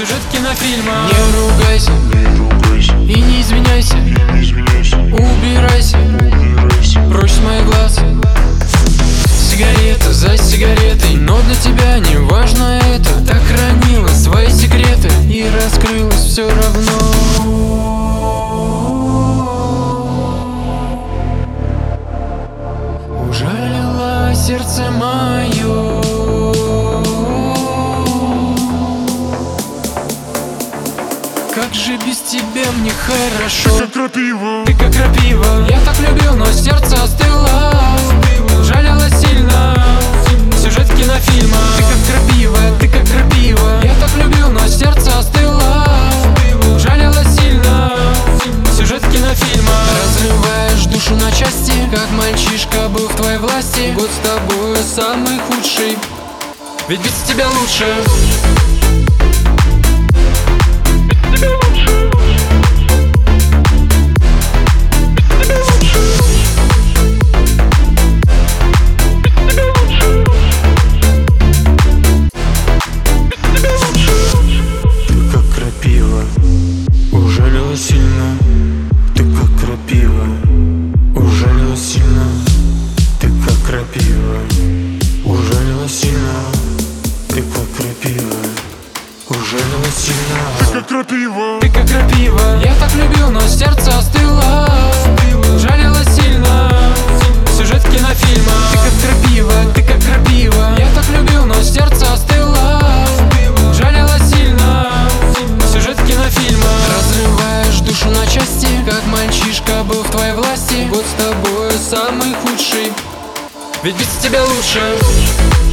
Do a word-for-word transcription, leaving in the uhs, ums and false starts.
сюжет кинофильма. Не ругайся, Не ругайся, и не извиняйся, не извиняйся, убирайся убирайся. прочь с моих глаз. Сигарета за сигаретой, но для тебя не важно это. Так хранила свои секреты и раскрылась все равно. Ужалила сердце мое. Как же без тебя мне хорошо. Как крапива, Ты как крапива. Я так любил, но сердце остыло. Жалела сильно. Сюжет кинофильма. Ты как крапива, ты как крапива. Я так любил, но сердце остыло. Жалела сильно. Сюжет кинофильма. Разрываешь душу на части, как мальчишка был в твоей власти. Год с тобой самый худший, ведь без тебя лучше. ужалила сильно. Ты как крапива, ужалила сильно. Ты как крапива, ужалила сильно. Ты как крапива, ужалила сильно. Ты как крапива, Ты как крапива. Я так любил, но сердце остыло. Жалела сильно. Сюжет кинофильма. Ты как крапива, ты как крапива. Я так любил, но сердце остыло. Жалела сильно. Сюжет кинофильма. Разрываешь душу на части, как мальчишка был в твоей власти. Год с тобой самый худший, ведь без тебя лучше.